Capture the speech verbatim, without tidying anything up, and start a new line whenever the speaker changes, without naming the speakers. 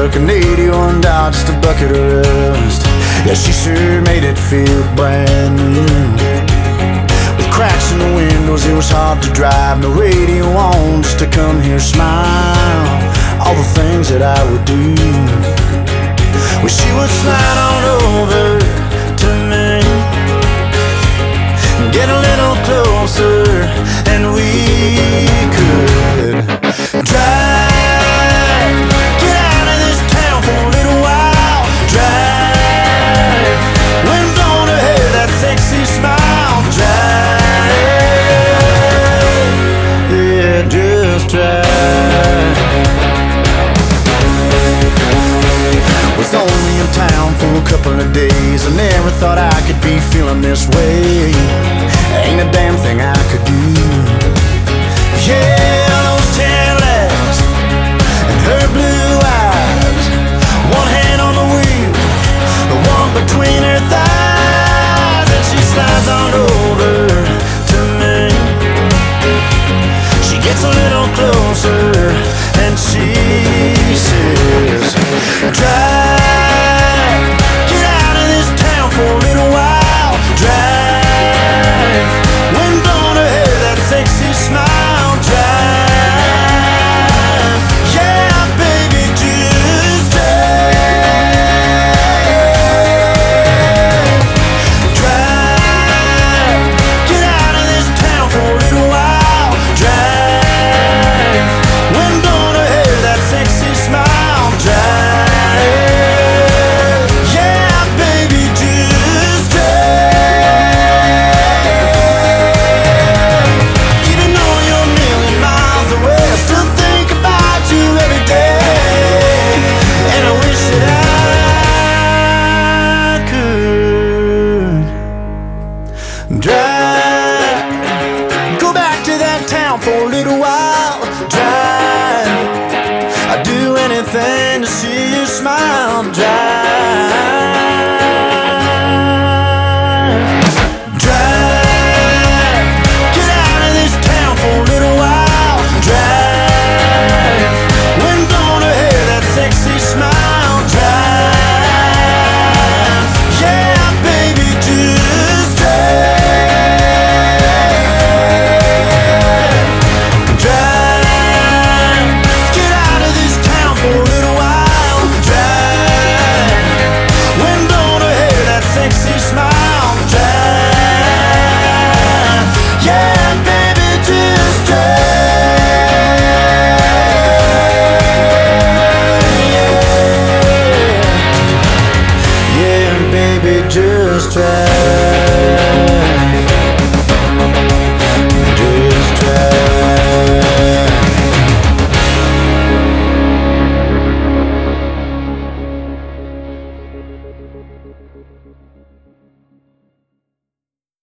a Canadian Dodge, just a bucket of rust. Yeah, she sure made it feel brand new. With cracks in the windows, it was hard to drive. No radio on, just to come here smile. All the things that I would do. Well, she would slide on over to me, get a little closer, and we could drive, get out of this town for a little while. Drive, wind blowing her hair, that sexy smile. Drive, yeah, just drive. Was only in town for a couple of days. I never thought I could be feeling this way. Ain't a damn thing I could do. Yeah, those tan legs and her blue eyes, one hand on the wheel, the one between her thighs, and she slides on over to me. She gets a little closer and she says, drive, get out of this town for a little while. Drive, wind blowing her hair, that sexy smile. Drive, yeah, baby, just drive. Drive, get out of this town for a little while. Drive, wind blowing her hair, that sexy smile. Drive, yeah, baby, just drive. Even though you're a million miles away, I still think about you every day, and I wish that I could drive, go back to that town for a little while. Drive, I'd do anything to see you smile. Drive, drive, get out of this town for a little while. Drive, wind blowing her hair, that sexy smile. Drive, yeah, baby, just drive. Drive, let's get out of this town for a little while. Drive, wind blowing her hair, that sexy smile. Drive, yeah, baby, just drive. Yeah, baby, just drive.